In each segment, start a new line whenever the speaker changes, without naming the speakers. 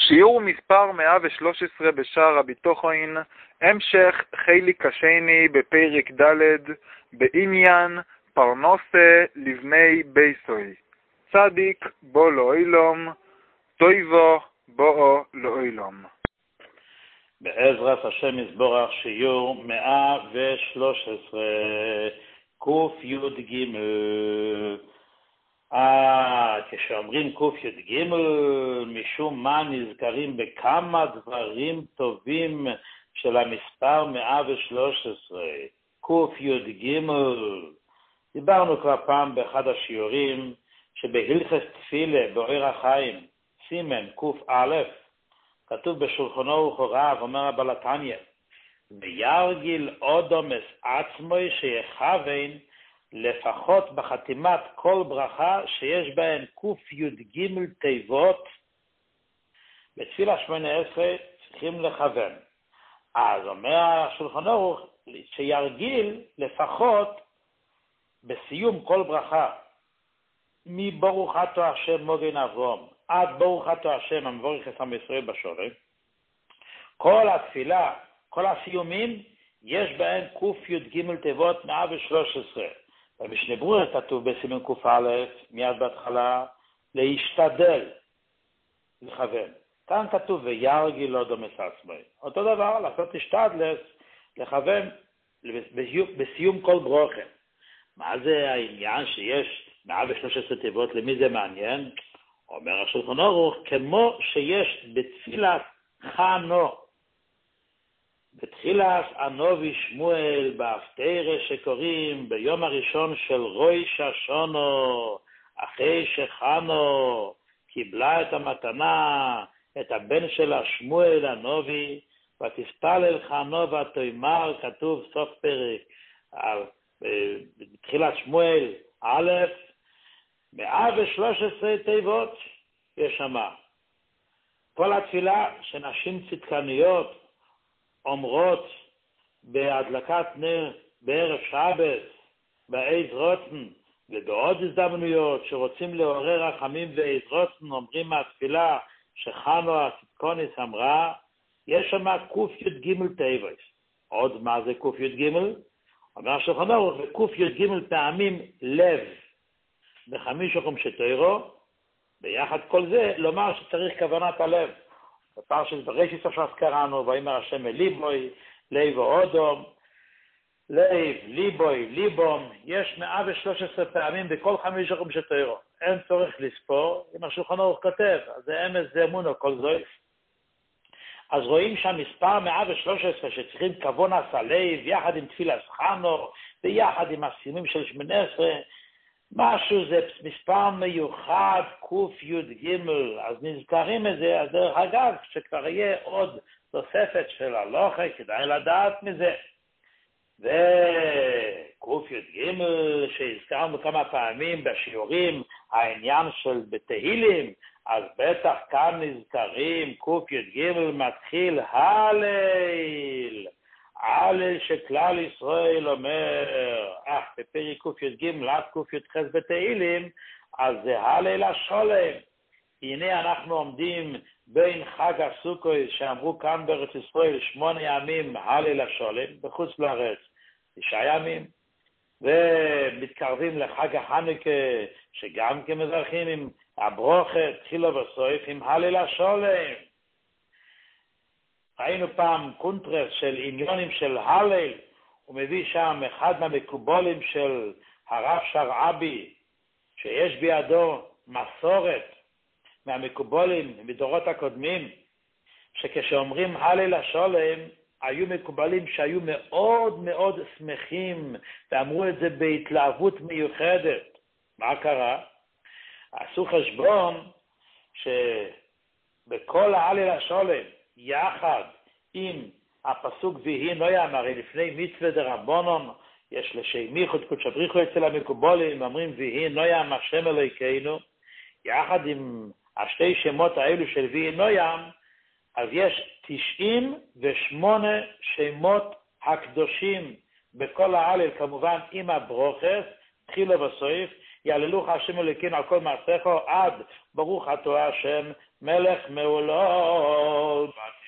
שיעור מספר 113 בשער הביטוחין, המשך חלק השני בפרק ד' בעניין פרנוסה לבני ביסוי. צדיק בו לאילום, טויבו בו לאילום.
בעזרת השם יסבורך שיעור 113 ק"י"ג. כשאומרים ק"י"ג, משום מה נזכרים בכמה דברים טובים של המספר 113. ק"י"ג, דיברנו כבר פעם באחד השיעורים שבהלכות תפילה באור החיים סימן ק"א, כתוב בשולחן ערוך רב, אומר הבעל התניא, וירגיל אודומס עצמוי שיכוון לפחות בחתימת כל ברכה שיש בהן ק"י"ג תיבות, בתפילה 18 צריכים לכוון. אז אומר השולחן ערוך שירגיל לפחות בסיום כל ברכה, מברוך אתה השם מגן אברהם עד ברוך אתה השם המבורך את עם ישראל בשורש, כל התפילה, כל הסיומים יש בהם ק"י"ג תיבות 113. במשנה ברורה כתוב בסימן ק"א מיד בהתחלה להשתדל לכוון. כאן כתוב וירגיל לא דומס עצמי. אותו דבר, לעשות השתדלס לכוון בסיום כל ברוכה. מה זה העניין שיש 113 תיבות? למי זה מעניין? אומר השולחן ערוך, כמו שיש בתפילת חנו, בתחילת הנביא שמואל בהפטרה שקוראים ביום הראשון של ראש השנה, אחרי שחנו קיבלה את המתנה, את הבן שלה שמואל הנביא, ותפתלל חנו ותאמר, כתוב סוף פרק בתחילת שמואל א', 113 תיבות יש שם. כל התפילה שנשים צדקניות אומרות בהדלקת נר בערב שבת, בעז רוטן ובעוד הזדמנויות שרוצים לעורר רחמים ועז רוטן, אומרים מהתפילה שחנו הצדקונית אמרה, יש שם ק"י"ג תיבות. עוד מה זה ק"י"ג? אומר השולחן ערוך, ק"י"ג פעמים לב בחמישה חומשי תורה, ביחד כל זה לומר שצריך כוונת הלב. בפרשת בראשית עכשיו קראנו, ויאמר השם אל ליבוי, לב אודום, לב, ליבוי, ליבום, יש 113 פעמים בכל חמישה חומשי תורה. אין צורך לספור, אם השולחן ערוך כותב, אז זה אמס, זה אמונו, כל זויף. אז רואים שם מספר 113 שצריכים כוונת הלב, יחד עם תפילת חנו, ויחד עם הסיומים של 18, משהו זה מספר מיוחד ק"י"ג, אז נזכרים את זה. אז דרך אגב, שכבר יהיה עוד תוספת של הלוכה, כדאי לדעת מזה. וק"י"ג שהזכרנו כמה פעמים בשיעורים, העניין של בתהילים, אז בטח כאן נזכרים ק"י"ג מתחיל הלל. הלל שכלל ישראל אומר, בפרק ק"י"ג לעד ק"י"ח בתהילים, אז זה הלל השולם. הנה אנחנו עומדים בין חג הסוכות שאמרו כאן בארץ ישראל 8 ימים הלל השולם, בחוץ לארץ 9 ימים, ומתקרבים לחג החנוכה שגם כמזרחים עם הברוכה תחילה וסוף עם הלל השולם. ראינו פעם קונטרס של עניונים של הלל, הוא מביא שם אחד מהמקובולים של הרב שרעבי, שיש בידו מסורת מהמקובולים מדורות הקודמים, שכשאומרים הלל השולם, היו מקובלים שהיו מאוד מאוד שמחים, ואמרו את זה בהתלהבות מיוחדת. מה קרה? עשו חשבון שבכל ההלל השולם, יחד עם הפסוק ויהי נוים, הרי לפני מצווה דרבנן יש לשם ייחוד קודש בריחו אצל המקובלים, אומרים ויהי נוים השם אלוהינו, יחד עם השתי שמות האלו של ויהי נוים, אז יש 98 שמות הקדושים בכל ההלל, כמובן עם הברוכס, תחילה וסוף, יעללוך השם אלוקינו על כל מעשיך עד ברוך אתה השם מלך מעולות,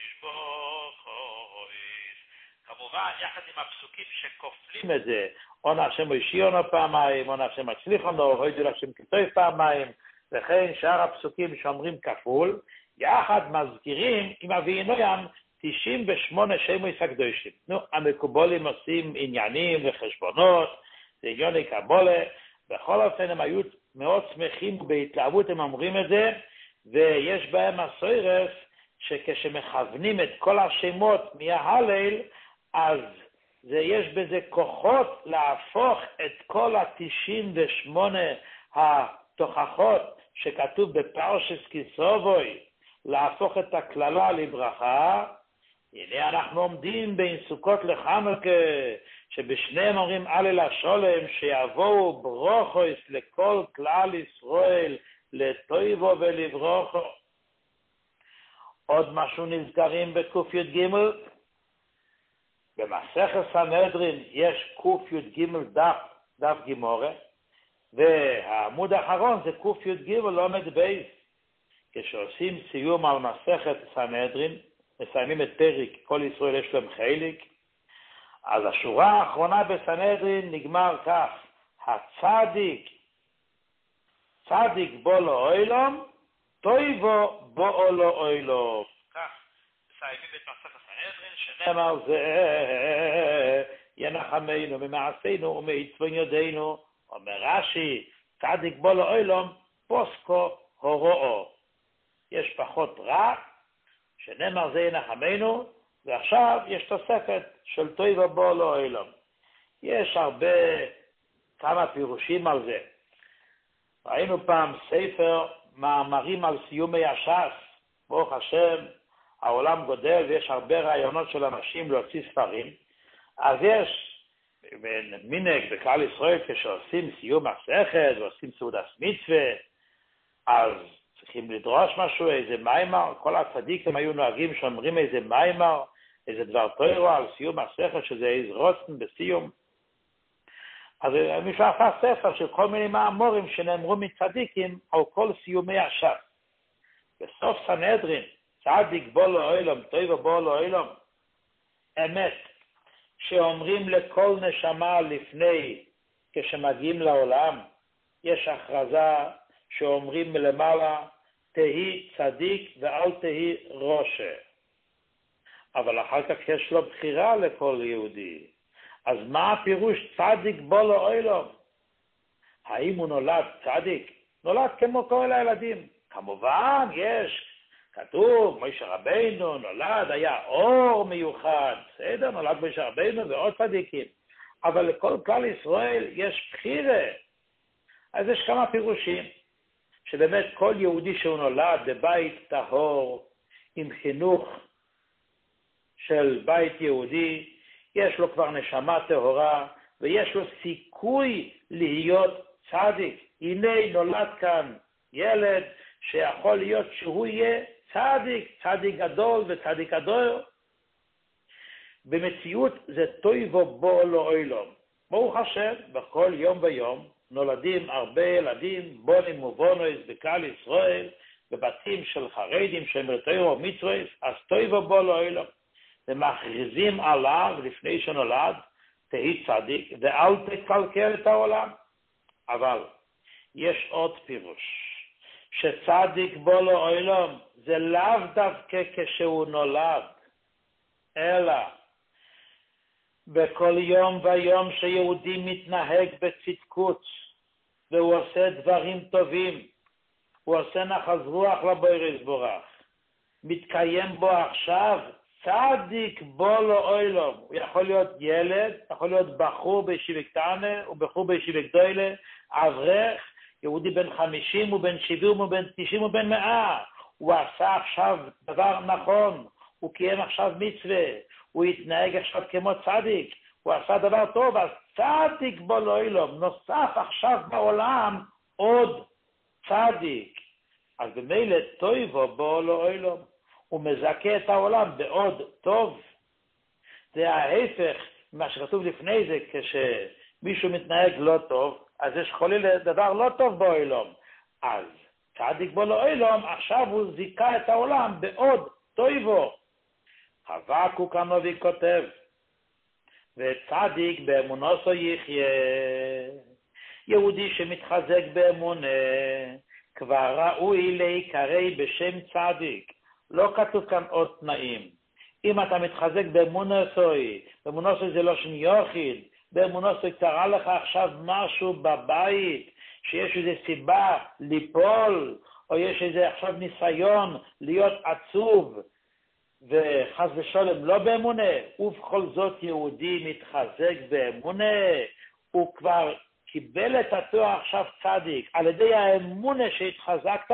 כמובן, יחד עם הפסוקים שכופלים את זה, עון השם הושיענו פעמיים, עון השם הצליחנו, הוידו להשם כתוב פעמיים, וכן שאר הפסוקים שאומרים כפול, יחד מזכירים עם אביינוים 98 שמות הקדושים. המקובלים עושים עניינים וחשבונות, זה ענייני קבולה, בכל אופן הם היו מאוד שמחים בהתלהבות, הם אומרים את זה, ויש בהם הסוירס שכשמכוונים את כל השמות מההלל, אז יש בזה כוחות להפוך את כל 98 התוכחות שכתוב בפרשס כיסובוי, להפוך את הכללה לברכה. הנה אנחנו עומדים בין סוכות לחנוכה, שבשניהם אומרים הלל השולם, שיבואו ברוכוס לכל כלל ישראל, לטויבו ולברוכו. עוד משהו נזכרים בק"ג, במסכת סנהדרין יש ק"ג דף גימורה, והעמוד האחרון זה ק"ג לומד בייס. כשעושים סיום על מסכת סנהדרין, מסיימים את פרק כל ישראל יש להם חלק, אז השורה האחרונה בסנהדרין נגמר כך: הצדיק בו לאוילום, טויבו בו לאוילום. כך מסיימים את מסכת סנהדרין, שנאמר זה ינחמנו ממעשינו ומצוון ידינו. אומר רש"י, צדיק בו לאוילום פוסקו הוראו. יש פחות רע, שנאמר זה ינחמנו, ועכשיו יש תוספת של טויבו בו לאוילום. יש כמה פירושים על זה. ראינו פעם ספר מאמרים על סיומי הש"ס, ברוך השם, העולם גודל ויש הרבה רעיונות של אנשים להוציא ספרים, אז יש מנהג בכלל ישראל כשעושים סיום מסכת ועושים סעודת מצווה, אז צריכים לדרוש משהו, איזה מיימר, כל הצדיקים היו נוהגים שאומרים איזה מיימר, איזה דבר תורה על סיום מסכת, שזה איזה רוצן בסיום. אז מישהו עשה ספר של כל מיני מאמרים שנאמרו מצדיקים על כל סיומי הש"ס. בסוף סנהדרין, צדיק בו לאוילום, טויבו בו לאוילום, אמת, שאומרים לכל נשמה לפני, כשמגיעים לעולם, יש הכרזה שאומרים מלמעלה, תהי צדיק ואל תהי ראשה. אבל אחר כך יש לו בחירה לכל יהודי. אז מה הפירוש צדיק בו לאוילום? האם הוא נולד צדיק? נולד כמו כל הילדים. כמובן יש, כתוב, משה רבינו נולד, היה אור מיוחד, בסדר, נולד משה רבינו ועוד צדיקים. אבל לכל כלל ישראל יש בחירה. אז יש כמה פירושים, שבאמת כל יהודי שהוא נולד בבית טהור, עם חינוך של בית יהודי, יש לו כבר נשמה טהורה, ויש לו סיכוי להיות צדיק. הנה נולד כאן ילד שיכול להיות שהוא יהיה צדיק, צדיק גדול וצדיק גדול. במציאות זה טויבו בו לאוילום. ברוך השם, בכל יום ויום נולדים הרבה ילדים, בונים ובונויס בכלל ישראל, בבתים של חרדים שהם רתוירו מצוויס, אז טויבו בו לאוילום. ומכריזים עליו לפני שנולד, תהי צדיק, ואל תקלקל את העולם. אבל יש עוד פירוש, שצדיק בו לאוילום, זה לאו דווקא כשהוא נולד, אלא בכל יום ויום שיהודי מתנהג בצדקות, והוא עושה דברים טובים, הוא עושה נחת רוח לבורא יתברך, מתקיים בו עכשיו, צדיק בו לאוילום. הוא יכול להיות ילד, יכול להיות בחור בישיבה קטנה, ובחור בישיבה גדולה, אברך, יהודי בן 50 ובן 70 ובן 90 ובן 100. הוא עשה עכשיו דבר נכון, הוא קיים עכשיו מצווה, הוא התנהג עכשיו כמו צדיק, הוא עשה דבר טוב, אז צדיק בו לאוילום. נוסף עכשיו בעולם עוד צדיק. אז במילא טויבו בו לאוילום. הוא מזכה את העולם בעוד טוב. זה ההפך ממה שכתוב לפני זה, כשמישהו מתנהג לא טוב, אז יש חולי לדבר לא טוב בעולם. אז צדיק בו לעולם, עכשיו הוא זיקה את העולם בעוד טויבו. חבקוק הנביא כותב, וצדיק באמונוסו יחיה. יהודי שמתחזק באמונה, כבר ראוי להיקרא בשם צדיק. לא כתוב כאן עוד תנאים. אם אתה מתחזק באמונוסוי, באמונוסוי זה לא שני יחיד, באמונוסוי קרה לך עכשיו משהו בבית, שיש איזו סיבה ליפול, או יש איזה עכשיו ניסיון להיות עצוב, וחס ושלום לא באמונה, ובכל זאת יהודי מתחזק באמונה, הוא כבר קיבל את התואר עכשיו צדיק, על ידי האמונה שהתחזקת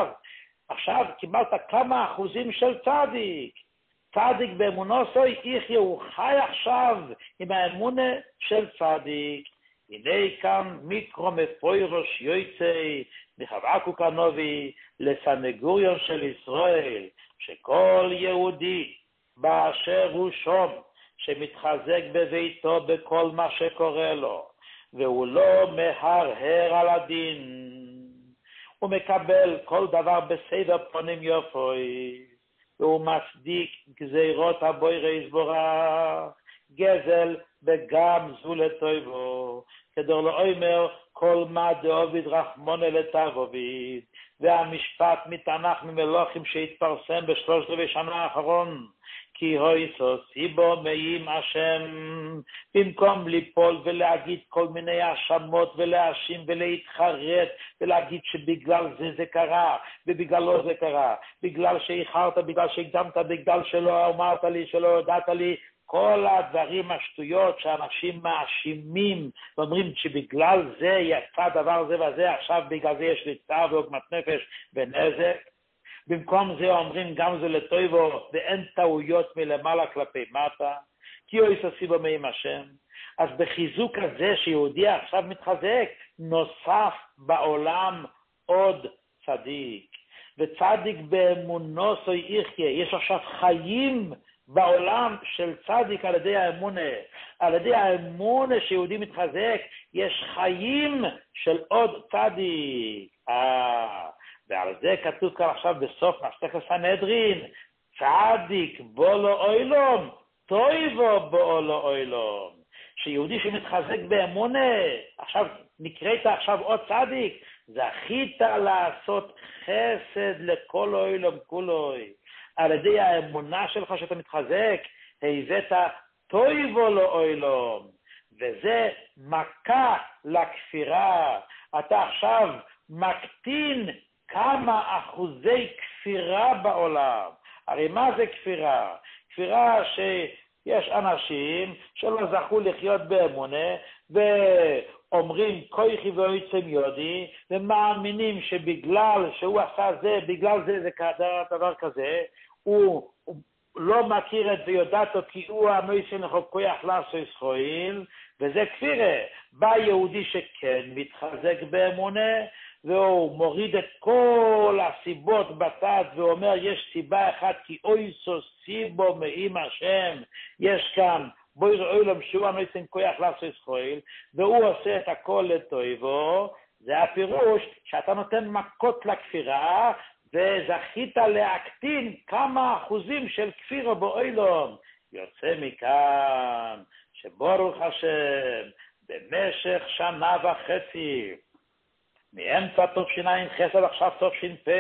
עכשיו קיבלת כמה אחוזים של צדיק. צדיק באמונוסוי יחיה, הוא חי עכשיו עם האמונה של צדיק. הנה כאן מיקרו מפוירוש יוצא מחבקוק הנביא לסנגוריון של ישראל, שכל יהודי באשר הוא שום שמתחזק בביתו בכל מה שקורה לו, והוא לא מהרהר על הדין, הוא מקבל כל דבר בסדר פנים יופי, והוא מצדיק גזירות הבורא יתברך, גזל וגם זו לטובו, כדור לאומר כל מה דאוביד רחמונה לטבוביד, והמשפט מתנ"ך ממלוכים שהתפרסם ב13 שנה האחרון, כי הויסו סיבו מאים השם, במקום ליפול ולהגיד כל מיני האשמות ולהאשים ולהתחרט ולהגיד שבגלל זה קרה ובגללו זה קרה, בגלל שאיחרת, בגלל שהקדמת, בגלל שלא אמרת לי, שלא הודעת לי, כל הדברים השטויות שאנשים מאשימים ואומרים שבגלל זה יצא דבר זה וזה, עכשיו בגלל זה יש לי צער ועוגמת נפש ונזק. במקום זה אומרים גם זה לטובו ואין טעויות מלמעלה כלפי מטה, כי הוא יססיבו מאים השם. אז בחיזוק הזה שיהודי עכשיו מתחזק, נוסף בעולם עוד צדיק. וצדיק באמונוסו יחיה, יש עכשיו חיים בעולם של צדיק על ידי האמונה. על ידי האמונה שיהודי מתחזק, יש חיים של עוד צדיק. ועל זה כתוב כאן עכשיו בסוף מסכת סנהדרין, צדיק בו לעולם, טויבו בו לעולם. שיהודי שמתחזק באמונה, עכשיו נקראת עכשיו עוד צדיק, זכית לעשות חסד לכל העולם כולו. על ידי האמונה שלך שאתה מתחזק, הבאת טויבו לעולם, וזה מכה לכפירה. אתה עכשיו מקטין כמה אחוזי כפירה בעולם. הרי מה זה כפירה? כפירה שיש אנשים שלא זכו לחיות באמונה, ואומרים כויכי ואויצם יודי, ומאמינים שבגלל שהוא עשה זה, בגלל זה קרה דבר כזה, הוא לא מכיר את זה יודעתו כי הוא המויסן לחוק כוח לעשו ישראל, וזה כפירה. בא יהודי שכן מתחזק באמונה, והוא מוריד את כל הסיבות בצד ואומר יש סיבה אחת, כי אויסו סיבו מאים השם, יש כאן בויר אוילם שהוא המויסן כוח לעשו ישראל, והוא עושה את הכל לטובו. זה הפירוש שאתה נותן מכות לכפירה, וזכית להקטין כמה אחוזים של כפירה באוילום. יוצא מכאן שברוך השם במשך שנה וחצי, מאמצע תש"ע חסד עכשיו תש"פ,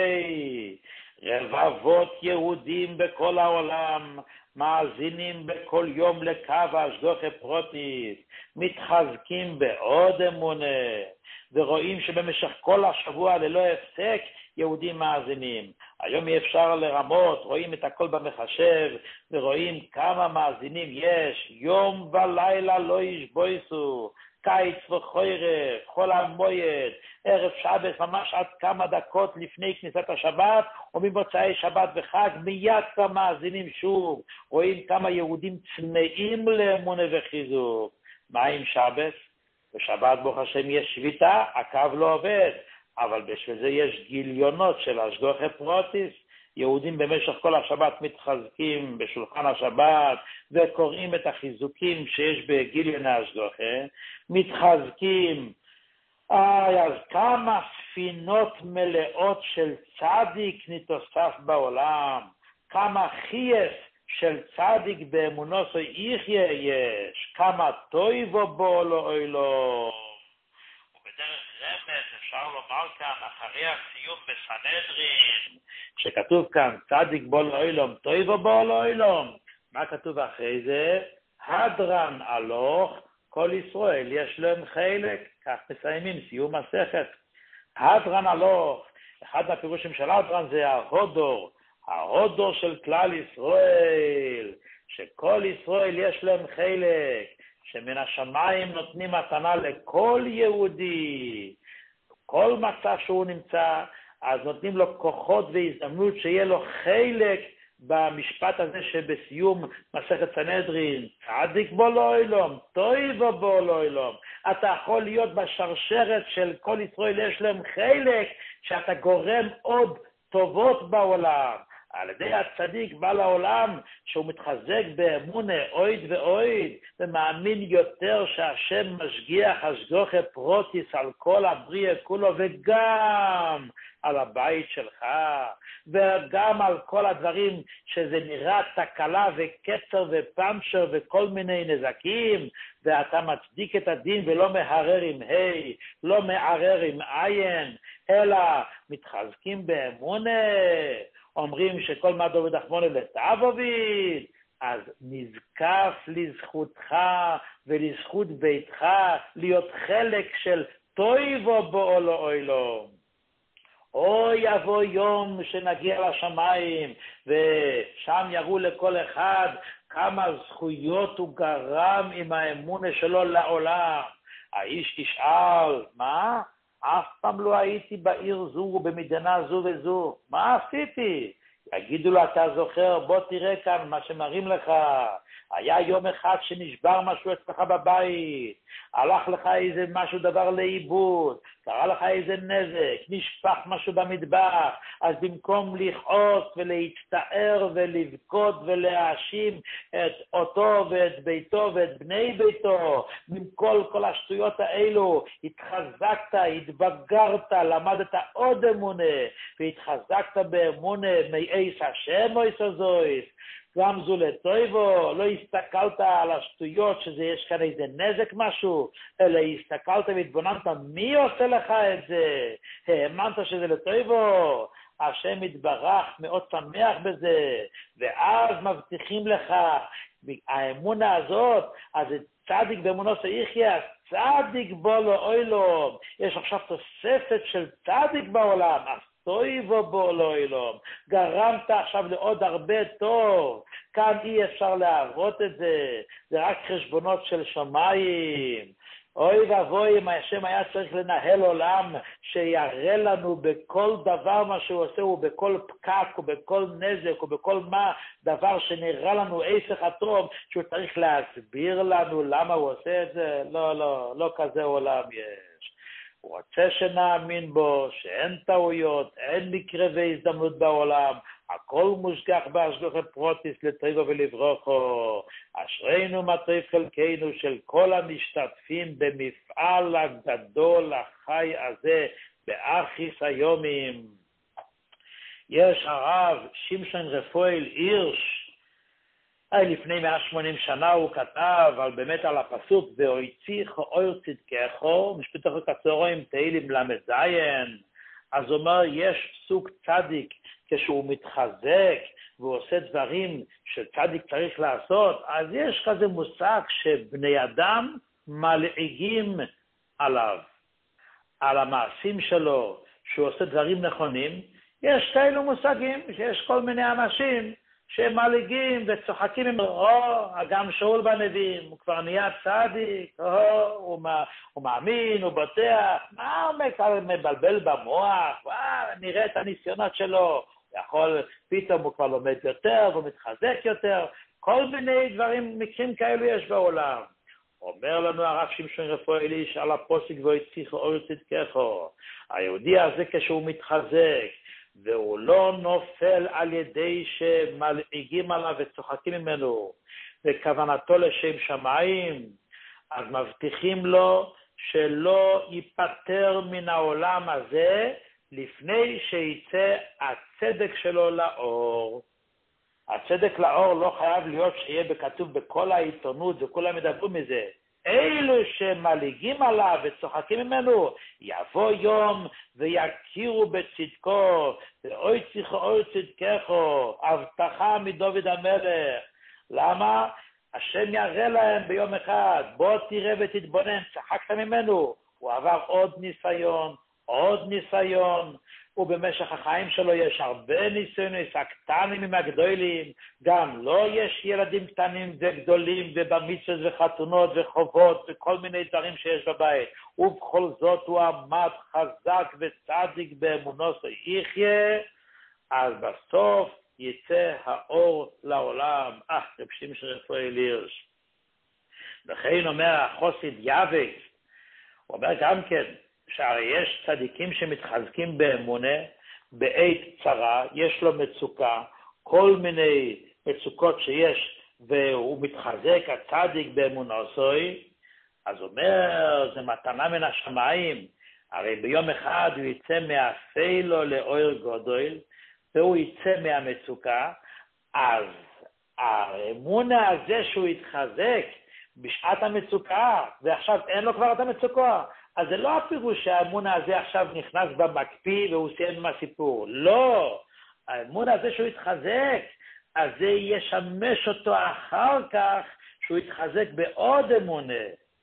רבבות יהודים בכל העולם מאזינים בכל יום לקו ההשגחה פרוטית, מתחזקים בעוד אמונה, ורואים שבמשך כל השבוע ללא הפסק יהודים מאזינים. היום אי אפשר לרמות, רואים את הכל במחשב, ורואים כמה מאזינים יש, יום ולילה לא ישבויסו, קיץ וחורף, חול המועד, ערב שבת, ממש עד כמה דקות לפני כניסת השבת, וממוצאי שבת וחג, מיד כבר מאזינים שוב, רואים כמה יהודים צמאים לאמונה וחיזוק. מה עם שבת? בשבת ברוך השם יש שביתה, הקו לא עובד, אבל בשביל זה יש גיליונות של השגחה פרוטיס. יהודים במשך כל השבת מתחזקים בשולחן השבת וקוראים את החיזוקים שיש בגיליון ההשגחה, מתחזקים אז כמה ספינות מלאות של צדיק נתוסף בעולם, כמה חייס של צדיק באמונוסו יחיה יש, כמה טויבו בו לאוילו. ובדרך רמז אפשר לומר כאן, אחרי הסיום בסנהדרין, שכתוב כאן צדיק בו לאוילום, טויבו בו לאוילום, מה כתוב אחרי זה? הדרן הלוך, כל ישראל יש להם חלק, כך מסיימים סיום מסכת. הדרן הלוך, אחד מהפירושים של הדרן זה ההודור של כלל ישראל, שכל ישראל יש להם חלק, שמן השמיים נותנים מתנה לכל יהודי, כל מצב שהוא נמצא, אז נותנים לו כוחות והזדמנות שיהיה לו חלק במשפט הזה שבסיום מסכת סנהדרין, צדיק בו לאוילום, טויבו בו לאוילום. אתה יכול להיות בשרשרת של כל ישראל יש להם חלק, שאתה גורם עוד טובות בעולם. על ידי הצדיק בא לעולם שהוא מתחזק באמונה אויד ואויד, ומאמין יותר שהשם משגיח השגוחי פרוטיס על כל הבריאה כולו, וגם על הבית שלך, וגם על כל הדברים שזה נראה תקלה וקצר ופנצ'ר וכל מיני נזקים, ואתה מצדיק את הדין ולא מהרר עם ה', לא מערר עם עין, אלא מתחזקים באמונה, אומרים שכל מה דוד אחמונה לתאבוביד, אז נזקף לזכותך ולזכות ביתך להיות חלק של טויבו בו לאוילום. אוי יבוא יום שנגיע לשמיים ושם יראו לכל אחד כמה זכויות הוא גרם עם האמונה שלו לעולם. האיש תשאל, מה? אף פעם לא הייתי בעיר זו ובמדינה זו וזו. מה עשיתי? יגידו לו, אתה זוכר, בוא תראה כאן מה שמראים לך. היה יום אחד שנשבר משהו אצלך בבית, הלך לך איזה משהו דבר לאיבוד, קרה לך איזה נזק, נשפך משהו במטבח, אז במקום לכעוס ולהצטער ולבכות ולהאשים את אותו ואת ביתו ואת בני ביתו, במקום כל השטויות האלו, התחזקת, התבגרת, למדת עוד אמונה, והתחזקת באמונה מאיס השם או איס הזויס, גם זו לטויבו, לא הסתכלת על השטויות שיש כאן איזה נזק משהו, אלא הסתכלת והתבוננת מי עושה לך את זה, האמנת שזה לטויבו, השם יתברך מאוד שמח בזה, ואז מבטיחים לך, האמונה הזאת, אז צדיק באמונוסו יחיה, צדיק בו לאוילום, יש עכשיו תוספת של צדיק בעולם, טויבו בו לאוילום, גרמת עכשיו לעוד הרבה טוב, כאן אי אפשר להראות את זה, זה רק חשבונות של שמיים. אוי ואבוי אם השם היה צריך לנהל עולם שיראה לנו בכל דבר מה שהוא עושה, ובכל פקק ובכל נזק ובכל מה דבר שנראה לנו עסק הטוב, שהוא צריך להסביר לנו למה הוא עושה את זה. לא כזה עולם יש. הוא רוצה שנאמין בו, שאין טעויות, אין מקרה והזדמנות בעולם, הכל מושגח בהשגוחי פרוטיס לטויבו ולברוכו. אשרינו מה טוב חלקנו של כל המשתתפים במפעל הגדול החי הזה באחיס היומים. יש הרב שמשון רפואל הירש, לפני 180 שנה הוא כתב באמת על הפסוק והויציך אור צדקךו, משפטך כצהריים תהילים למ"ז. אז הוא אומר יש סוג צדיק כשהוא מתחזק והוא עושה דברים שצדיק צריך לעשות, אז יש כזה מושג שבני אדם מלעיגים עליו, על המעשים שלו, שהוא עושה דברים נכונים. יש כאלו מושגים שיש כל מיני אנשים שהם מלעיגים וצוחקים עם גם שאול בנביאים, הוא כבר נהיה צדיק, הוא מאמין, הוא בוטח, מה הוא מבלבל במוח, נראה את הניסיונות שלו, פתאום הוא כבר לומד יותר והוא מתחזק יותר, כל מיני דברים, מקרים כאלו יש בעולם. אומר לנו הרב שמשון רפואל הירש על הפוסק והויציך אור צדקךו, היהודי הזה כשהוא מתחזק, והוא לא נופל על ידי שמלעיגים עליו וצוחקים ממנו, וכוונתו לשם שמיים, אז מבטיחים לו שלא ייפטר מן העולם הזה לפני שיצא הצדק שלו לאור. הצדק לאור לא חייב להיות שיהיה בכתוב בכל העיתונות וכולם ידברו מזה. אלו שמליגים עליו וצוחקים ממנו, יבוא יום ויכירו בצדקו, ואוי צדקו אוי צדקךו, הבטחה מדוד המלך. למה? השם יראה להם ביום אחד, בוא תראה ותתבונן, צחקת ממנו. הוא עבר עוד ניסיון, ובמשך החיים שלו יש הרבה ניסיונות, הקטנים עם הגדולים, גם לא יש ילדים קטנים וגדולים ובמצוות וחתונות וחובות וכל מיני דברים שיש בבית, ובכל זאת הוא עמד חזק וצדיק באמונו יחיה, אז בסוף יצא האור לעולם. רב שמשון רפואל הירש. לכן אומר החסיד יעבץ, הוא אומר גם כן, שהרי יש צדיקים שמתחזקים באמונה, בעת צרה, יש לו מצוקה, כל מיני מצוקות שיש, והוא מתחזק, הצדיק באמונתו, אז אומר, זה מתנה מן השמיים, הרי ביום אחד הוא יצא מהאפלה לאור גדול, והוא יצא מהמצוקה, אז האמונה הזה שהוא יתחזק בשעת המצוקה, ועכשיו אין לו כבר את המצוקה, אז זה לא הפירוש שהאמונה הזה עכשיו נכנס במקפיא והוא סיים עם הסיפור. לא, האמונה הזה שהוא יתחזק, אז זה ישמש אותו אחר כך שהוא יתחזק בעוד אמונה.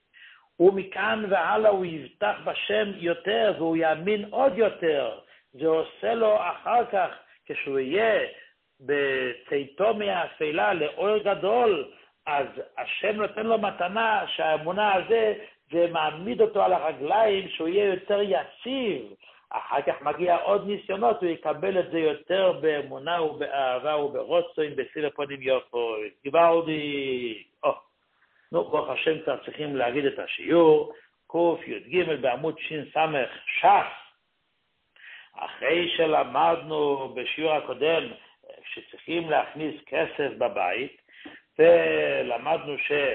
ומכאן והלאה הוא יבטח בשם יותר והוא יאמין עוד יותר. זה עושה לו אחר כך, כשהוא יהיה בצאתו מהאפלה לאור גדול, אז השם נותן לו מתנה שהאמונה הזה, זה מעמיד אותו על הרגליים שהוא יהיה יותר יציב. אחר כך מגיע עוד ניסיונות, הוא יקבל את זה יותר באמונה ובאהבה וברצון, בסיל פנים יפות. גיברדי. ברוך השם כבר צריכים להגיד את השיעור. קי"ג בעמוד ש"ס ש"ס. אחרי שלמדנו בשיעור הקודם שצריכים להכניס כסף בבית, ולמדנו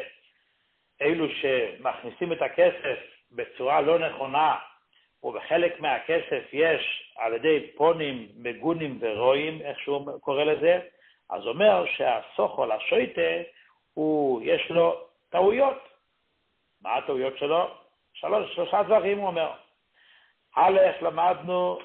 שאלו שמכניסים את הכסף בצורה לא נכונה, ובחלק מהכסף יש על ידי פונים, מגונים ורואים, איך שהוא קורא לזה, אז אומר שהסוכול, השויטה, יש לו טעויות. מה הטעויות שלו? שלושה דברים הוא אומר. א', למדנו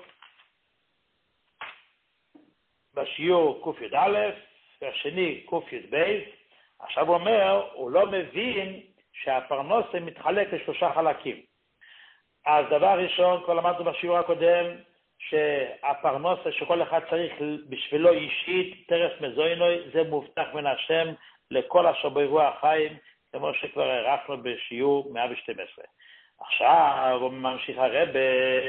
בשיעור קי"א, והשני קי"ב, עכשיו הוא אומר, הוא לא מבין שהפרנסה מתחלק לשלושה חלקים. אז דבר ראשון, כבר למדנו בשיעור הקודם, שהפרנסה שכל אחד צריך בשבילו אישית, טרף מזוינוי, זה מובטח מן השם לכל אשר ברוח החיים, כמו שכבר ערכנו בשיעור 112. עכשיו הוא ממשיך הרבה,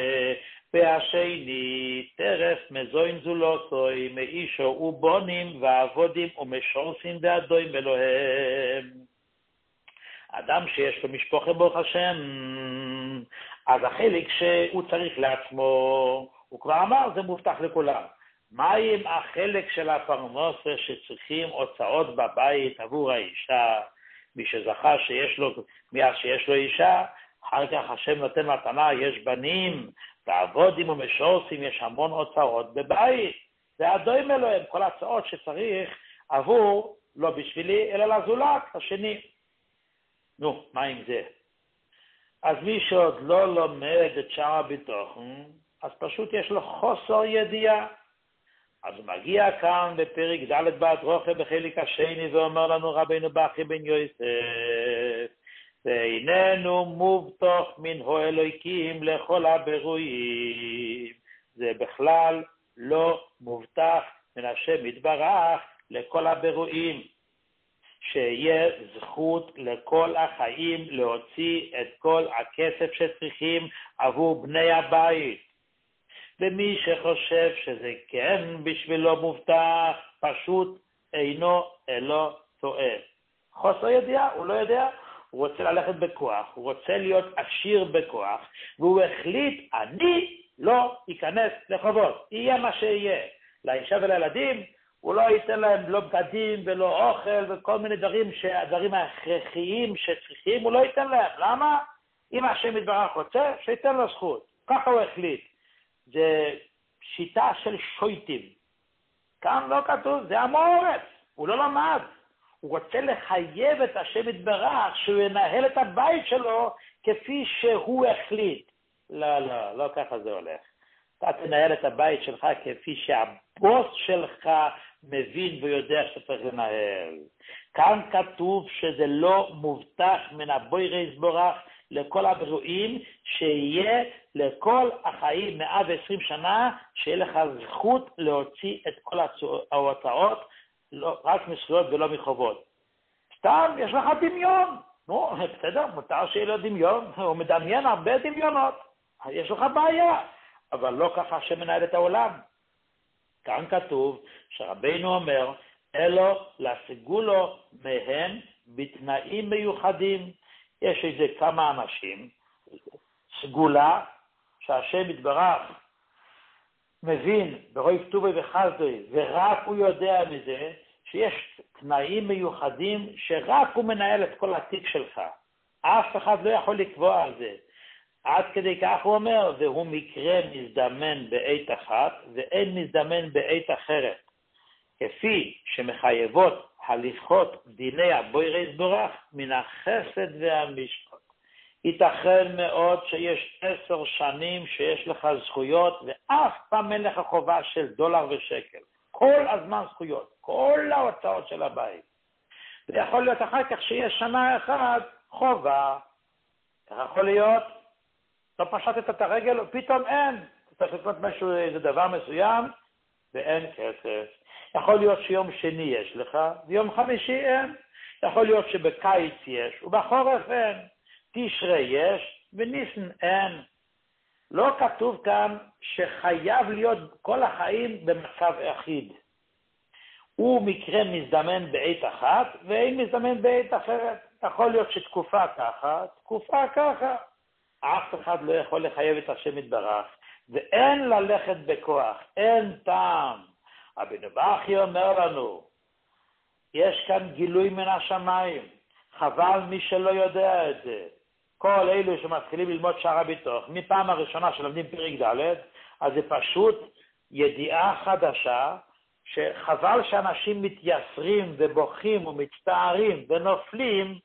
והשני, טרף מזוין זולותוי, מאישו ובונים ועבודים ומשורסים ועדוים אלוהם. אדם שיש לו משפחה ברוך השם, אז החלק שהוא צריך לעצמו, הוא כבר אמר, זה מובטח לכולם. מה עם החלק של הפרנסה שצריכים הוצאות בבית עבור האישה? מי שזכה מאז שיש לו אישה, אחר כך השם נותן מתנה, יש בנים, ועבודים ומשורסים, יש המון הוצאות בבית. והדוים אלוהם, כל ההצעות שצריך עבור, לא בשבילי, אלא לזולת, השני. נו, מה עם זה? אז מי שעוד לא לומד את שער הביטחון, אז פשוט יש לו חוסר ידיעה. אז הוא מגיע כאן בפרק ד' בהדרוכה בחלק השני, ואומר לנו רבינו בכי בן יוסף, ואיננו מובטח מן האלוהים לכל הברואים. זה בכלל לא מובטח מן השם יתברך לכל הברואים. שיהיה זכות לכל החיים להוציא את כל הכסף שצריכים עבור בני הבית. ומי שחושב שזה כן בשבילו מובטח, פשוט אינו אלו טועה. חוסר ידיעה, הוא לא יודע, הוא רוצה ללכת בכוח, הוא רוצה להיות עשיר בכוח, והוא החליט, אני לא אכנס לחובות, יהיה מה שיהיה. לאישה ולילדים, הוא לא ייתן להם לא בגדים ולא אוכל וכל מיני דברים ההכרחיים שצריכים, הוא לא ייתן להם. למה? אם השם יתברך רוצה, שייתן לו זכות. ככה הוא החליט. זה שיטה של שויטים. כאן לא כתוב, זה המורץ. הוא לא למד. הוא רוצה לחייב את השם יתברך שהוא ינהל את הבית שלו כפי שהוא החליט. לא ככה זה הולך. אתה תנהל את הבית שלך כפי שהבוס שלך מבין ויודע שצריך לנהל. כאן כתוב שזה לא מובטח מן הבורא יתברך לכל הברואים, שיהיה לכל החיים 120 שנה, שיהיה לך זכות להוציא את כל ההוצאות, לא, רק מזכויות ולא מחובות. סתם, יש לך דמיון. נו, בסדר, מותר שיהיה לו דמיון, הוא מדמיין הרבה דמיונות. יש לך בעיה, אבל לא ככה שמנהל את העולם. כאן כתוב שרבינו אומר, אלו להשיגו לו מהם בתנאים מיוחדים. יש איזה כמה אנשים, סגולה, שהשם יתברך מבין ברוי כתובי וחסדוי, ורק הוא יודע מזה, שיש תנאים מיוחדים שרק הוא מנהל את כל התיק שלך. אף אחד לא יכול לקבוע על זה. עד כדי כך הוא אומר, והוא מקרה מזדמן בעת אחת, ואין מזדמן בעת אחרת. כפי שמחייבות הליכות דיני הבורא יתברך מן החסד והמשפט. ייתכן מאוד שיש 10 שנים שיש לך זכויות, ואף פעם אין לך חובה של דולר ושקל. כל הזמן זכויות, כל ההוצאות של הבית. ויכול להיות אחר כך שיש שנה אחת חובה. כך יכול להיות, לא פשטת את הרגל, ופתאום אין. אתה צריך לקנות משהו, איזה דבר מסוים, ואין כסף. יכול להיות שיום שני יש לך, ויום חמישי אין. יכול להיות שבקיץ יש, ובחורף אין. תשרי יש, וניסן אין. לא כתוב כאן שחייב להיות כל החיים במצב אחיד. הוא מקרה מזדמן בעת אחת, ואין מזדמן בעת אחרת. יכול להיות שתקופה ככה, תקופה ככה. אף אחד לא יכול לחייב את השם יתברך, ואין ללכת בכוח, אין טעם. רבנו בכי אומר לנו, יש כאן גילוי מן השמיים, חבל מי שלא יודע את זה. כל אלו שמתחילים ללמוד שער הביטוח, מפעם הראשונה שלומדים פרק ד', אז זה פשוט ידיעה חדשה, שחבל שאנשים מתייסרים ובוכים ומצטערים ונופלים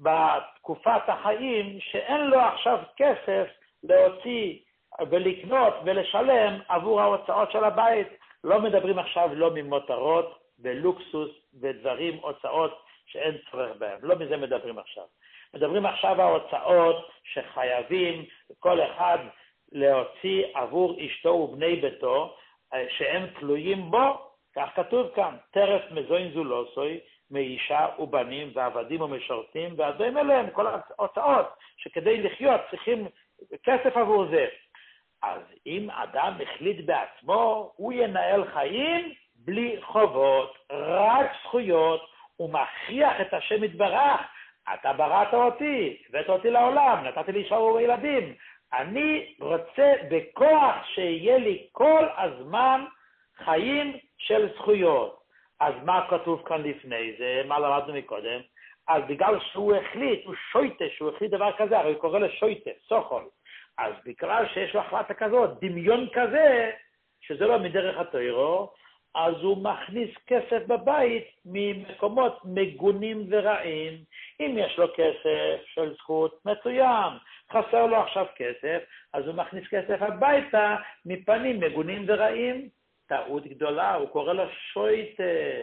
בתקופת החיים, שאין לו עכשיו כסף להוציא ולקנות ולשלם עבור ההוצאות של הבית. לא מדברים עכשיו לא ממותרות ולוקסוס ודברים, הוצאות שאין צורך בהם. לא מזה מדברים עכשיו. מדברים עכשיו ההוצאות שחייבים כל אחד להוציא עבור אשתו ובני ביתו, שהם תלויים בו. כך כתוב כאן, טרף מזוין זולוסוי, מאישה ובנים ועבדים ומשרתים, והדברים אליהם, כל ההוצאות, שכדי לחיות צריכים כסף עבור זה. אז אם אדם החליט בעצמו, הוא ינהל חיים בלי חובות, רק זכויות, הוא מכריח את השם יתברך. אתה בראת אותי, הבאת אותי לעולם, נתתי לי אישה וילדים. אני רוצה בכוח שיהיה לי כל הזמן חיים של זכויות. אז מה כתוב כאן לפני זה? מה למדנו מקודם? אז בגלל שהוא החליט, הוא שויטה, שהוא החליט דבר כזה, הרי הוא קורא לשויטה, סוחול. אז בגלל שיש לו החלטה כזאת, דמיון כזה, שזה לא מדרך התוירו, אז הוא מכניס כסף בבית ממקומות מגונים ורעים. אם יש לו כסף של זכות, מצוין. חסר לו עכשיו כסף, אז הוא מכניס כסף הביתה מפנים מגונים ורעים. טעות גדולה, הוא קורא לו שויטה.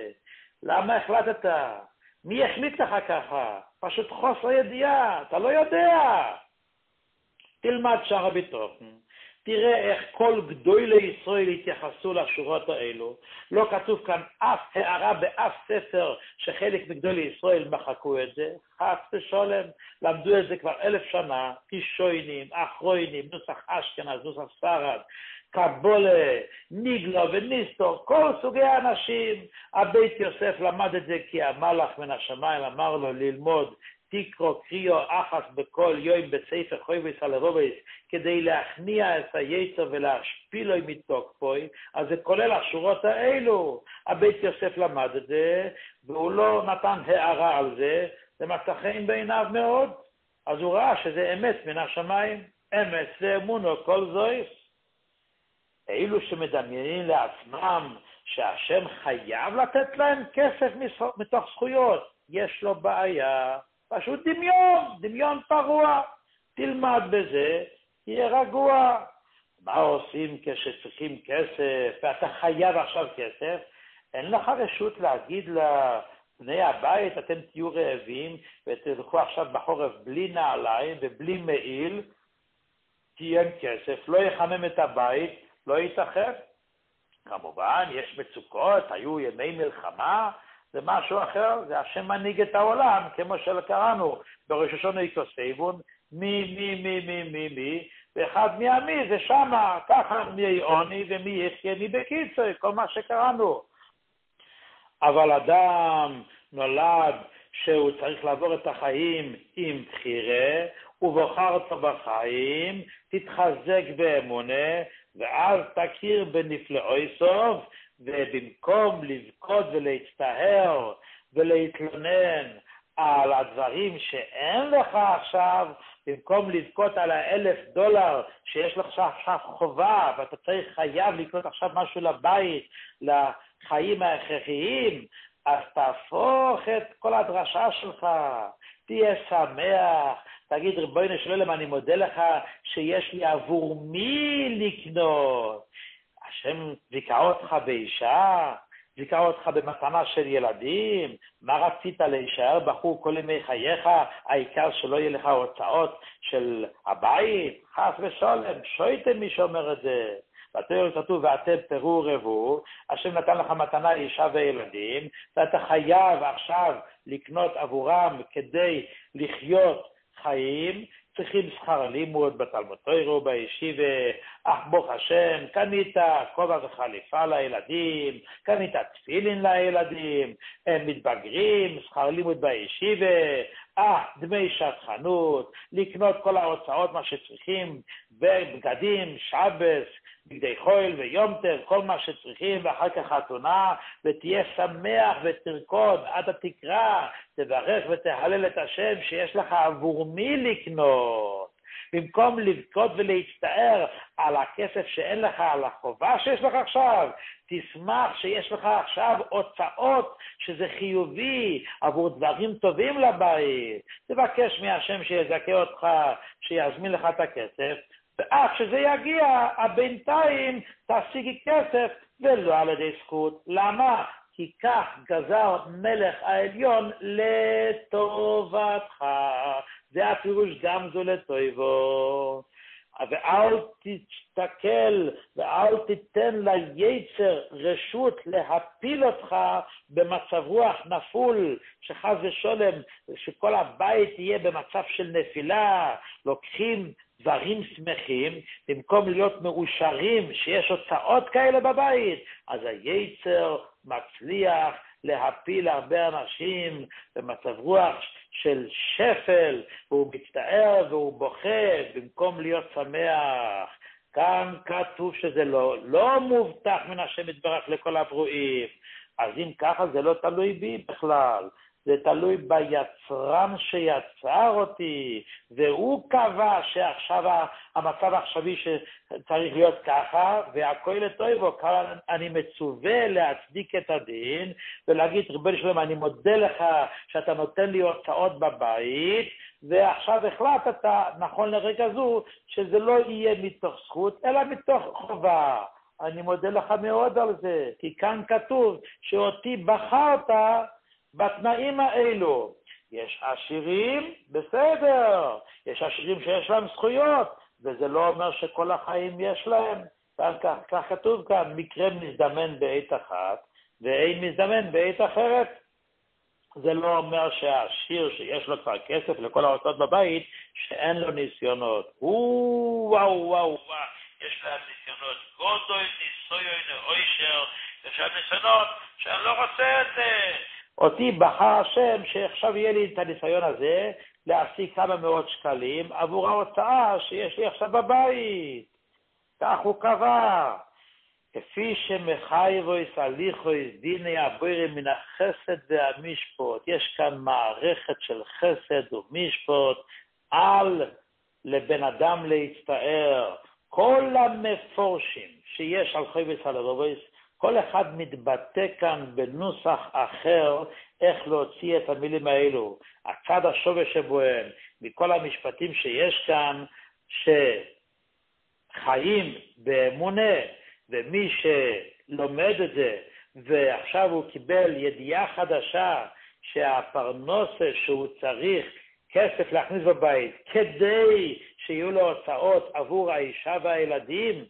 למה החלטת? מי החליט לך ככה? פשוט חוסר ידיעה, אתה לא יודע. תלמד שער הביטוח. תראה איך כל גדולי ישראל התייחסו לשורות האלו. לא כתוב כאן אף הערה באף ספר שחלק מגדולי ישראל מחקו את זה. חס ושולם, למדו את זה כבר 1000 שנה, קישוינים, אחרוינים, נוסח אשכנז, נוסח ספרד, קבולה, ניגלה וניסטור, כל סוגי האנשים. הבית יוסף למד את זה כי המלאך מן השמיים אמר לו ללמוד תקרו קריאו אחת בכל יום בספר חויבס על הרובס, כדי להכניע את היצר ולהשפילו מתוקפוי. אז זה כולל השורות האלו. הבית יוסף למד את זה, והוא לא נתן הערה על זה, זה מצא חן בעיניו מאוד. אז הוא ראה שזה אמת מן השמיים, אמת זה אמונו כל זויס. אילו שמדמיינים לעצמם שהשם חייב לתת להם כסף מתוך זכויות, יש לו בעיה, פשוט דמיון פרוע, תלמד בזה, יהיה רגוע. מה עושים כשצריכים כסף, ואתה חייב עכשיו כסף? אין לך רשות להגיד לבני הבית, אתם תהיו רעבים, ותלכו עכשיו בחורף בלי נעליים ובלי מעיל, כי אין כסף, לא יחמם את הבית, לא ייתכן. כמובן, יש מצוקות, היו ימי מלחמה, זה משהו אחר, זה השם מנהיג את העולם, כמו שקראנו בראש השונה יקוסייבון, מי, ואחד מהמי זה שמה, ככה מי יעוני ומי יחיה, מי בקיצור, כל מה שקראנו. אבל אדם נולד שהוא צריך לעבור את החיים עם בחירה, ובוחר אותו בחיים, תתחזק באמונה, ואז תכיר בנפלאוי סוף, ובמקום לבכות ולהצטער ולהתלונן על הדברים שאין לך עכשיו, במקום לבכות על $1,000 שיש לך עכשיו חובה, ואתה חייב לקנות עכשיו משהו לבית, לחיים ההכרחיים, אז תהפוך את כל הדרשה שלך, תהיה שמח, תגיד ריבונו של עולם, אני מודה לך שיש לי עבור מי לקנות. השם זיכה אותך באישה, זיכה אותך במתנה של ילדים, מה רצית להישאר בחור כל ימי חייך, העיקר שלא יהיה לך הוצאות של הבית, חס ושלום, שויתם מי שאומר את זה. בתורה כתוב, ואתם תראו רבו, השם נתן לך מתנה אישה וילדים, ואתה חייב עכשיו לקנות עבורם כדי לחיות חיים, צריכים שכר לימוד בתלמוד תורה בישיבה, אך ברוך השם, קנית כובע וחליפה לילדים, קנית תפילין לילדים, הם מתבגרים, שכר לימוד בישיבה, דמי שטחנות, לקנות כל ההוצאות מה שצריכים, בגדים, שבס, בגדי חול ויום טוב, כל מה שצריכים, ואחר כך חתונה, ותהיה שמח ותרקוד עד התקרה, תברך ותהלל את השם שיש לך עבור מי לקנות. במקום לבכות ולהצטער על הכסף שאין לך, על החובה שיש לך עכשיו, תשמח שיש לך עכשיו הוצאות שזה חיובי עבור דברים טובים לבית. תבקש מהשם שיזכה אותך, שיזמין לך את הכסף, ואז שזה יגיע, הבינתיים תשיגי כסף ולא על ידי זכות. למה? כי כך גזר מלך העליון לטובתך. זה הפירוש גם זו לטובו. ואל תסתכל ואל תיתן ליצר רשות להפיל אותך במצב רוח נפול, שחס ושלום, שכל הבית יהיה במצב של נפילה. לוקחים דברים שמחים, במקום להיות מאושרים שיש הוצאות כאלה בבית, אז היצר מצליח להפיל הרבה אנשים במצב רוח של שפל, והוא מצטער והוא בוכה במקום להיות שמח. כאן כתוב שזה לא מובטח מן השם יתברך לכל הברואים. אז אם ככה זה לא תלוי בי בכלל, זה תלוי ביצרן שיצר אותי, והוא קבע שעכשיו המצב העכשווי שצריך להיות ככה, והכל לטובו. כאן אני מצווה להצדיק את הדין, ולהגיד, ריבונו של עולם, אני מודה לך שאתה נותן לי הוצאות בבית, ועכשיו החלטת, נכון לרגע זו, שזה לא יהיה מתוך זכות, אלא מתוך חובה. אני מודה לך מאוד על זה, כי כאן כתוב שאותי בחרת בתנאים האלו. יש עשירים, בסדר, יש עשירים שיש להם זכויות, וזה לא אומר שכל החיים יש להם. כך כתוב כאן, מקרה מזדמן בעת אחת, ואין מזדמן בעת אחרת. זה לא אומר שהעשיר שיש לו כבר כסף לכל ההוצאות בבית, שאין לו ניסיונות. וואו, יש להם ניסיונות. גודוי ניסויון אוישר, יש להם ניסיונות שאני לא רוצה את זה. אותי בחר השם שעכשיו יהיה לי את הניסיון הזה, להשיג כמה מאות שקלים עבור ההוצאה שיש לי עכשיו בבית. כך הוא קבע. כפי שמחייבו יסליחו דיני הבוירים מן החסד והמשפוט. יש כאן מערכת של חסד ומשפוט. אל לבן אדם להצטער. כל המפורשים שיש על חייבס הלבובס, כל אחד מתבטא כאן בנוסח אחר איך להוציא את המילים האלו. הצד השווה שבוהם, מכל המשפטים שיש כאן, שחיים באמונה, ומי שלומד את זה, ועכשיו הוא קיבל ידיעה חדשה, שהפרנסה שהוא צריך כסף להכניס בבית, כדי שיהיו לו הוצאות עבור האישה והילדים,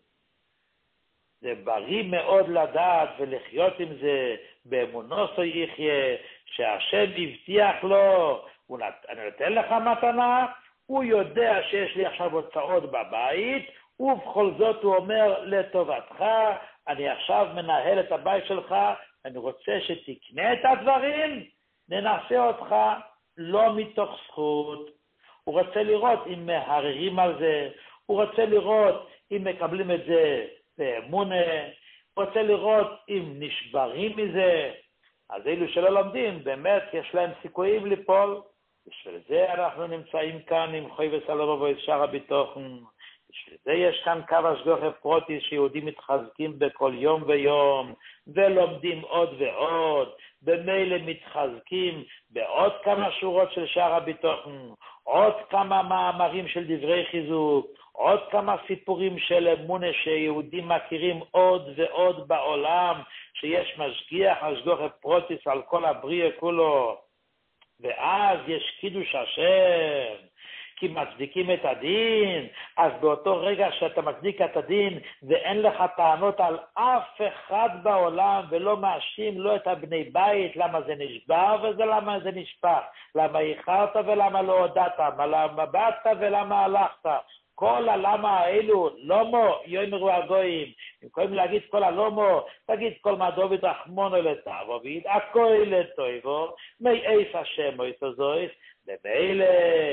זה בריא מאוד לדעת ולחיות עם זה באמונוסו יחיה, שהשם הבטיח לו, אני נותן לך מתנה, הוא יודע שיש לי עכשיו הוצאות בבית, ובכל זאת הוא אומר לטובתך, אני עכשיו מנהל את הבית שלך, אני רוצה שתקנה את הדברים, ננסה אותך לא מתוך זכות. הוא רוצה לראות אם מהררים על זה, הוא רוצה לראות אם מקבלים את זה באמונה, הוא רוצה לראות אם נשברים מזה. אז אלו שלא לומדים, באמת יש להם סיכויים ליפול. בשביל זה אנחנו נמצאים כאן עם חייבס הלבובס שער הביטחון. בשביל זה יש כאן קו השגחה פרוטיס שיהודים מתחזקים בכל יום ויום, ולומדים עוד ועוד, במילא מתחזקים בעוד כמה שורות של שער הביטחון, עוד כמה מאמרים של דברי חיזוק, עוד כמה סיפורים של אמונה שיהודים מכירים עוד ועוד בעולם, שיש משגיח השגחה פרוטיס על כל הבריאה כולו, ואז יש קידוש השם, כי מצדיקים את הדין. אז באותו רגע שאתה מצדיק את הדין ואין לך טענות על אף אחד בעולם ולא מאשים לא את הבני בית, למה זה נשבר ולמה זה נשפך, למה איחרת ולמה לא הודעת, למה באת ולמה הלכת, כל הלמה האלו, לומו, יאמרו הגויים, אם יכולים להגיד כל הלומו, תגיד כל מה דוד רחמונו לטבו, וידעקו לטויבו, מי איס השם או איתו ובאלה,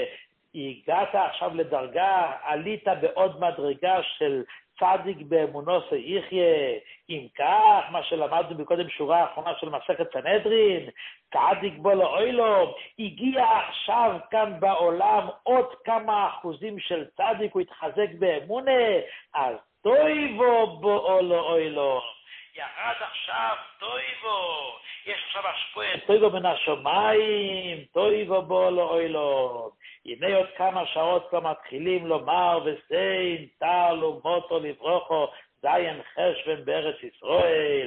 הגעת עכשיו לדרגה, עלית בעוד מדרגה של צדיק באמונוסו יחיה. אם כך, מה שלמדנו מקודם שורה האחרונה של מסכת סנהדרין, צדיק בו לאוילום, הגיע עכשיו כאן בעולם עוד כמה אחוזים של צדיק, הוא התחזק באמונה, אז טויבו בו לאוילום. ירד עכשיו טויבו, יש עכשיו השפועה טויבו מן השמיים, טויבו בו לאוילום. הנה עוד כמה שעות כבר מתחילים לומר וסיין, טל ומוטו לברוכו, זיין חשבן בארץ ישראל,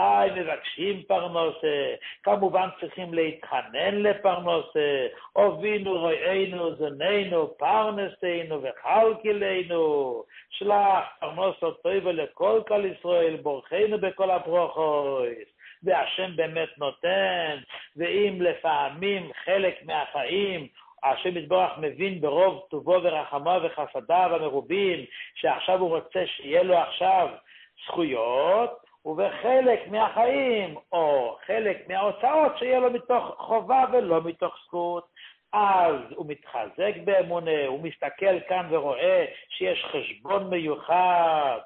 מבקשים פרנסה, כמובן צריכים להתחנן לפרנסה, הובינו רואינו זוננו, פרנסנו וחלקילנו, שלח פרנסו טויבו לכל כל ישראל, בורכנו בכל הברוכות. והשם באמת נותן, ואם לפעמים חלק מהחיים, השם יתברך מבין ברוב טובו ורחמו וחסדיו המרובים, שעכשיו הוא רוצה שיהיה לו עכשיו זכויות, ובחלק מהחיים, או חלק מההוצאות, שיהיה לו מתוך חובה ולא מתוך זכות. אז הוא מתחזק באמונה, הוא מסתכל כאן ורואה שיש חשבון מיוחד.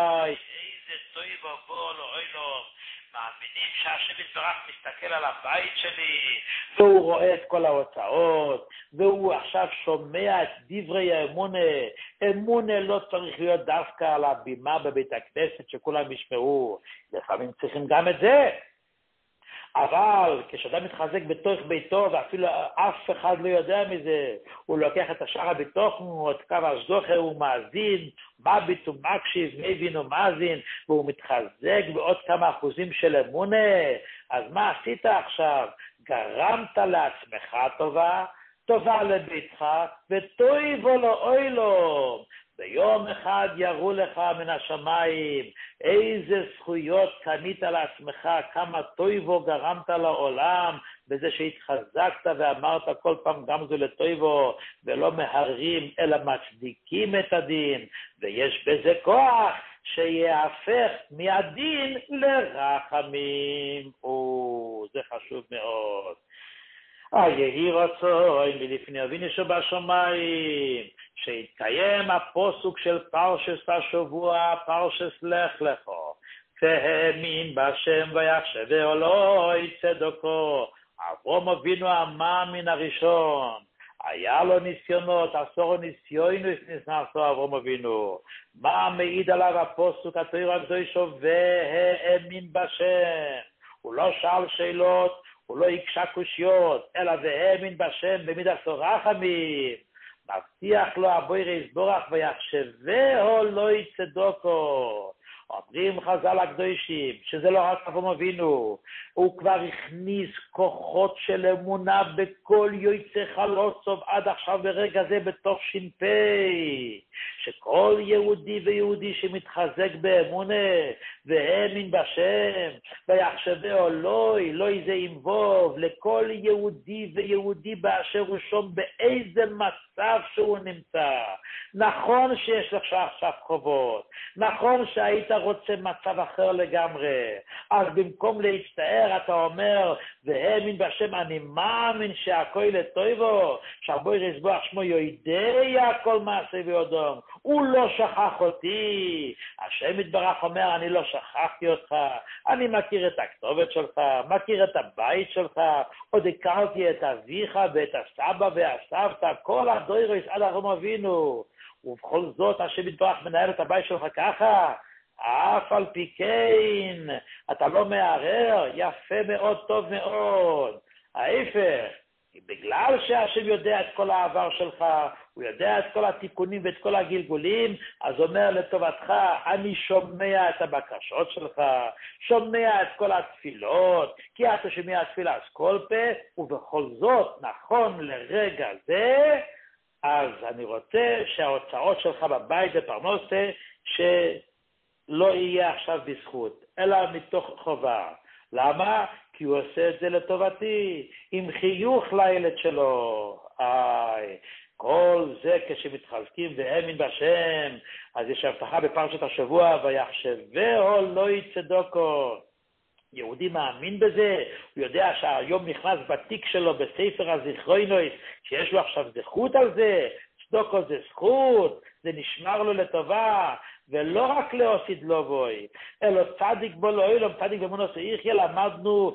איזה טוב בוא לא אוי לו. מאמינים שהשם יתברך מסתכל על הבית שלי, והוא רואה את כל ההוצאות, והוא עכשיו שומע את דברי האמונה. אמונה לא צריך להיות דווקא על הבימה בבית הכנסת שכולם ישמעו, לפעמים צריכים גם את זה. אבל כשאדם מתחזק בתוך ביתו, ואפילו אף אחד לא יודע מזה, הוא לוקח את השער הביטחון, את קו השגחה, הוא מאזין, מביט ומקשיב, מבין ומאזין, והוא מתחזק בעוד כמה אחוזים של אמונה. אז מה עשית עכשיו? גרמת לעצמך טובה, טובה לביתך, וטויבו לו אוילום. ביום אחד יראו לך מן השמיים איזה זכויות קנית לעצמך, כמה טויבו גרמת לעולם, בזה שהתחזקת ואמרת כל פעם גם זו לטויבו, ולא מהררים אלא מצדיקים את הדין, ויש בזה כוח שיהפך מהדין לרחמים. זה חשוב מאוד. יהי רצוי מלפני אבינו שבשמיים שהתקיים הפסוק של פרשת השבוע, פרשת לך לך, והאמין בהשם ויחשב אלוהי צדקו. אברהם אבינו אמר מן הראשון, היה לו ניסיונות, 10 ניסיונות נעשו אברהם אבינו. מה מעיד עליו הפסוק התורה הקדושה והאמין בשם? הוא לא שאל שאלות, הוא לא הקשה קושיות, אלא והאמין בשם במידת רחמים. מבטיח לו הבורא יתברך ויחשבהו לא צדוקו. אומרים חז"ל הקדושים שזה לא רק אברהם אבינו, הוא כבר הכניס כוחות של אמונה בכל יוצא חלוצוב עד עכשיו ברגע זה בתוך ש"פ, שכל יהודי ויהודי שמתחזק באמונה והאמין בשם ויחשבהו לא זה ימבוב לכל יהודי ויהודי באשר הוא שום באיזה מצב שהוא נמצא. נכון שיש לך עכשיו חובות, נכון שהיית רוצה מצב אחר לגמרי, אז במקום להצטער אתה אומר והאמין בשם, אני מאמין שהכל לטובו, שהבורא יתברך שמו יודע כל מעשה ויודום, הוא לא שכח אותי. השם יתברך אומר אני לא שכחתי אותך, אני מכיר את הכתובת שלך, מכיר את הבית שלך, עוד הכרתי את אביך ואת הסבא והסבתא, כל הדורות עד אברהם אבינו, ובכל זאת השם יתברך מנהל את הבית שלך ככה, אף על פי כן אתה לא מערער, יפה מאוד, טוב מאוד. ההפך, בגלל שהשם יודע את כל העבר שלך, הוא יודע את כל התיקונים ואת כל הגלגולים, אז אומר לטובתך, אני שומע את הבקשות שלך, שומע את כל התפילות, כי אתה שומע תפילה אז כל פה, ובכל זאת, נכון לרגע זה, אז אני רוצה שההוצאות שלך בבית בפרנסה, שלא יהיה עכשיו בזכות, אלא מתוך חובה. למה? כי הוא עושה את זה לטובתי, עם חיוך לילד שלו. כל זה כשמתחזקים והאמין בשם, אז יש הבטחה בפרשת השבוע, ויחשבהו לא צדוקו. יהודי מאמין בזה, הוא יודע שהיום נכנס בתיק שלו בספר הזיכרונות, שיש לו עכשיו זכות על זה, צדוקו זה זכות, זה נשמר לו לטובה, ולא רק להוסיד לו בוי, אלא צדיק בו לא אילום, צדיק במונוס יחיה, למדנו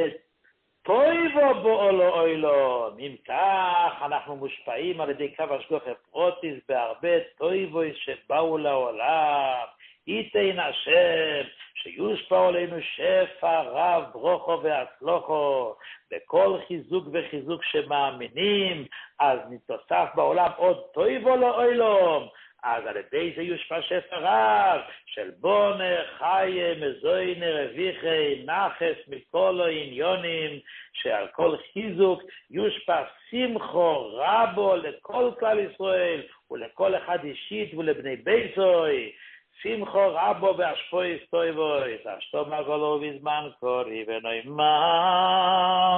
שטויבו בו לא אילום. אם כך, אנחנו מושפעים על ידי קו השגוח פרוטיס בהרבה טויבוי שבאו לעולם. ייתן השם שיושפע עלינו שפע רב ברוכו והצלוחו, בכל חיזוק וחיזוק שמאמינים, אז נתוסף בעולם עוד טויבו לא אילום, אז על ידי זה יושפע שפע רב של בונה, חיה, מזוינה, רוויחי, נחס, מכל העניונים, שעל כל חיזוק יושפע שמחו רבו לכל כלל ישראל ולכל אחד אישית ולבני ביתוי, שמחו רבו והשפוי סטויבוי, תשתו מגולו בזמן קורי ונאמר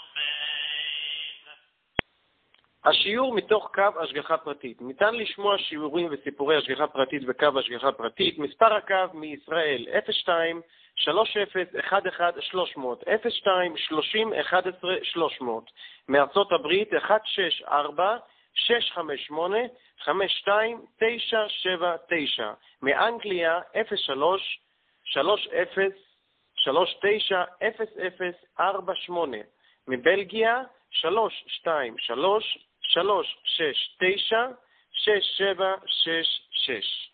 השיעור מתוך קו השגחה פרטית. ניתן לשמוע שיעורים וסיפורי השגחה פרטית בקו השגחה פרטית. מספר הקו מישראל 02 30 11 300 02 30 11 300. מארצות הברית 164 658 52 979. מאנגליה 03 30 39 0048. מבלגיה 323 369 6766.